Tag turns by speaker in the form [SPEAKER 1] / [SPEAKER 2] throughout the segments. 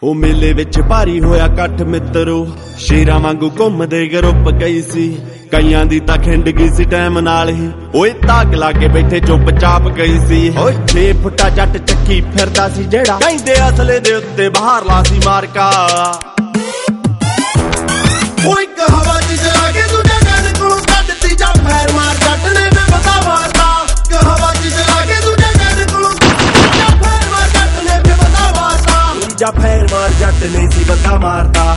[SPEAKER 1] ਉਹ ਮੇਲੇ ਵਿੱਚ ਭਾਰੀ ਹੋਇਆ ਇਕੱਠ ਮਿੱਤਰੋ, ਸ਼ੇਰਾਂ ਵਾਂਗੂ ਘੁੰਮਦੇ ਗਰੁੱਪ ਕਈ ਸੀ। ਕਈਆਂ ਦੀ ਤਾਂ ਖਿੰਡ ਗਈ ਸੀ ਟਾਈਮ ਨਾਲ ਹੀ, ਓਏ ਧਾਕ ਲਾ ਕੇ ਬੈਠੇ ਚੁੱਪ ਚਾਪ ਗਈ ਸੀ। ਓਏ 6 ਫੁੱਟਾ ਜੱਟ ਚੱਕੀ ਫਿਰਦਾ ਸੀ ਜਿਹੜਾ, ਕਹਿੰਦੇ ਅਸਲੇ ਦੇ ਉੱਤੇ ਬਾਹਰ ਲਾ ਸੀ ਮਾਰਕਾ।
[SPEAKER 2] ਓਏ ਇੱਕ ਹਵਾ ਚ ਚਲਾ ਕੇ ਦੂਜੇ ਕੰਨ ਕੋਲੋਂ ਕੱਢਤੀ ਜਾਂ ਫੈਰ ਮਾਰ ਜੱਟ ਨੇ ਮੈਂ ਪਤਾ ਮਾਰਦਾ। ਇੱਕ ਹਵਾ ਚ ਚਲਾ ਕੇ ਦੂਜੇ ਕੰਨ ਕੋਲੋਂ ਜਾਂ ਫੈਰ ਮਾਰ ਜੱਟ ਨੇ ਮੈਂ ਪਤਾ ਮਾਰਦਾ।
[SPEAKER 1] ਜਾਂ ਫੈਰ ਮਾਰ ਜੱਟ ਨੇ ਸੀ ਬੰਦਾ ਮਾਰਦਾ।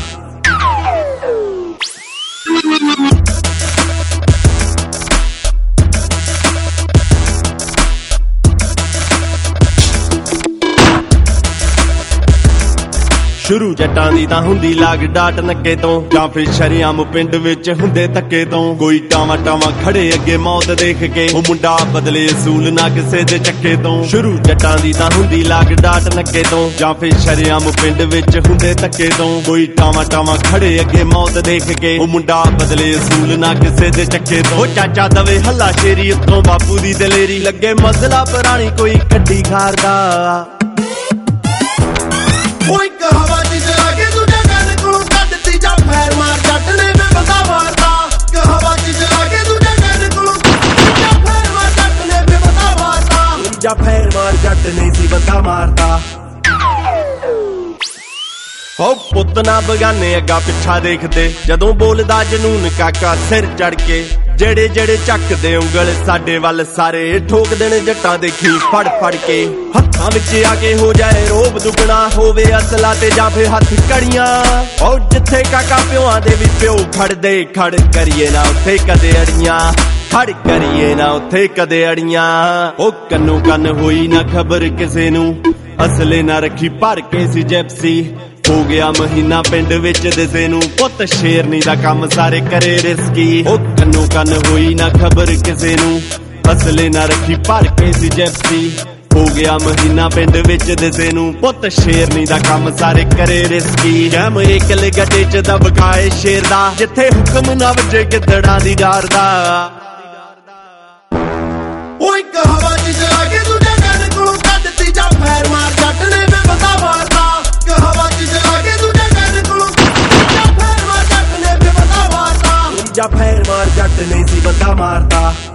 [SPEAKER 1] ਸ਼ੁਰੂ ਜੱਟਾਂ ਦੀ ਤਾਂ ਹੁੰਦੀ ਲਾਗ ਡਾਟ ਨੱਕੇ ਤੋਂ, ਜਾਂ ਫਿਰ ਸ਼ਰਿਆਮ ਪਿੰਡ ਵਿੱਚ ਹੁੰਦੇ ਧੱਕੇ ਤੋਂ। ਕੋਈ ਟਾਵਾਂ ਟਾਵਾਂ ਖੜੇ ਅੱਗੇ ਮੌਤ ਦੇਖ ਕੇ, ਉਹ ਮੁੰਡਾ ਬਦਲੇ ਅਸੂਲ ਨਾ ਕਿਸੇ ਦੇ ਚੱਕੇ ਤੋਂ। ਸ਼ੁਰੂ ਜੱਟਾਂ ਦੀ ਤਾਂ ਹੁੰਦੀ ਲਾਗ ਡਾਟ ਨੱਕੇ ਤੋਂ, ਜਾਂ ਫਿਰ ਸ਼ਰਿਆਮ ਪਿੰਡ ਵਿੱਚ ਹੁੰਦੇ ਧੱਕੇ ਤੋਂ। ਕੋਈ ਟਾਵਾਂ ਟਾਵਾਂ ਖੜੇ ਅੱਗੇ ਮੌਤ ਦੇਖ ਕੇ, ਉਹ ਮੁੰਡਾ ਬਦਲੇ ਅਸੂਲ ਨਾ ਕਿਸੇ ਦੇ ਚੱਕੇ ਤੋਂ। ਉਹ ਚਾਚਾ ਦਵੇ ਹੱਲਾ ਸ਼ੇਰੀ ਉੱਤੋਂ ਬਾਪੂ ਦੀ ਦਲੇਰੀ, ਲੱਗੇ ਮਸਲਾ ਪੁਰਾਣੀ ਕੋਈ ਕੱਢੀ ਖਾਰਦਾ।
[SPEAKER 2] ਓਏ ਇੱਕ ਹਵਾ ਚ ਚਲਾ ਕੇ ਦੂਜੇ ਕੰਨ ਕੋਲੋਂ ਕੱਢਤੀ ਜਾਂ ਫੈਰ ਮਾਰ ਜੱਟ ਨੇ ਮੈਂ ਬੰਦਾ ਮਾਰਦਾ। ਇੱਕ ਹਵਾ ਚ ਚਲਾ ਕੇ ਦੂਜੇ ਕੰਨ ਕੋਲੋਂ ਜਾਂ ਫੈਰ ਮਾਰ ਜੱਟ ਨੇ ਮੈਂ ਬੰਦਾ ਮਾਰਦਾ।
[SPEAKER 1] ਜਾਂ ਫੈਰ ਮਾਰ ਜੱਟ ਨੇ ਸੀ ਬੰਦਾ ਮਾਰਦਾ। ਹੋ ਪੁੱਤ ਨਾ ਬਗਾਨੇ ਅੱਗਾ ਪਿੱਛਾ ਦੇਖਦੇ, ਜਦੋਂ ਬੋਲਦਾ ਜਨੂਨ ਕਾਕਾ ਸਿਰ ਚੜ ਕੇ। ਜਿਹੜੇ ਜਿਹੜੇ ਚੱਕਦੇ ਉਂਗਲ ਸਾਡੇ ਵੱਲ ਸਾਰੇ, ਠੋਕਦੇ ਨੇ ਜੱਟਾਂ ਦੇਖੀ ਫੜ ਫੜ ਕੇ। ਹੱਥਾਂ ਵਿੱਚ ਆ ਕੇ ਹੋ ਜਾਏ ਰੋਬ ਦੁਗਣਾ, ਹੋਵੇ ਅਸਲਾ ਤੇ ਜਾਂ ਫਿਰ ਹੱਥ ਕੜੀਆਂ। ਉਹ ਜਿੱਥੇ ਕਾਕਾ ਪਿਓਾਂ ਦੇ ਵੀ ਪਿਓ ਖੜਦੇ, ਖੜ ਕਰੀਏ ਨਾ ਉੱਥੇ ਕਦੇ ਅੜੀਆਂ, ਖੜ ਕਰੀਏ ਨਾ ਉੱਥੇ ਕਦੇ ਅੜੀਆਂ। ਉਹ ਕੰਨੋਂ ਕੰਨ ਹੋਈ ਨਾ ਖਬਰ ਕਿਸੇ ਨੂੰ, ਅਸਲੇ ਨਾ ਰੱਖੀ ਭਰ ਕੇ ਸੀ ਜੈਪਸੀ। ਹੋ ਗਿਆ ਮਹੀਨਾ ਪਿੰਡ ਵਿੱਚ ਦਿਸੇ ਨੂੰ, ਪੁੱਤ ਸ਼ੇਰਨੀ ਦਾ ਕੰਮ ਸਾਰੇ ਕਰੇ ਰਿਸਕੀ। ਉਹ ਕੰਨੋਂ ਕੰਨ ਹੋਈ ਨਾ ਖਬਰ ਕਿਸੇ ਨੂੰ, ਅਸਲੇ ਨਾ ਰੱਖੀ ਭਰ ਕੇ ਸੀ ਜੈਪਸੀ। ਹੋ ਗਿਆ ਮਹੀਨਾ ਪਿੰਡ ਵਿੱਚ ਦਿਸੇ ਨੂੰ, ਪੁੱਤ ਸ਼ੇਰਨੀ ਦਾ ਕੰਮ ਸਾਰੇ ਕਰੇ ਰਿਸਕੀ। ਕੈਮਰੇ ਕਿਲੇ ਗੱਡੇ ਚ ਦਬਕਾਏ ਸ਼ੇਰ ਦਾ, ਜਿੱਥੇ ਹੁਕਮ ਨਾ ਵੱਜੇ ਗਿੱਦੜਾਂ ਦੀ ਡਾਰ ਦਾ।
[SPEAKER 2] ਓਏ ਇੱਕ ਹਵਾ ਚ ਚਲਾ ਕੇ ਦੂਜੇ ਕੰਨ ਕੋਲੋਂ ਕੱਢਤੀ ਜਾਂ ਫੈਰ ਮਾਰ ਜੱਟ ਨੇ ਮੈਂ ਬੰਦਾ ਮਾਰਦਾ। ਇੱਕ ਹਵਾ ਚ ਚਲਾ ਕੇ ਦੂਜੇ ਕੰਨ ਕੋਲੋਂ ਜਾਂ ਫੈਰ ਮਾਰ ਜੱਟ ਨੇ ਮੈਂ ਬੰਦਾ ਮਾਰਦਾ।
[SPEAKER 1] ਜਾਂ ਫੈਰ ਮਾਰ ਜੱਟ ਨੇ ਸੀ ਬੰਦਾ ਮਾਰਦਾ।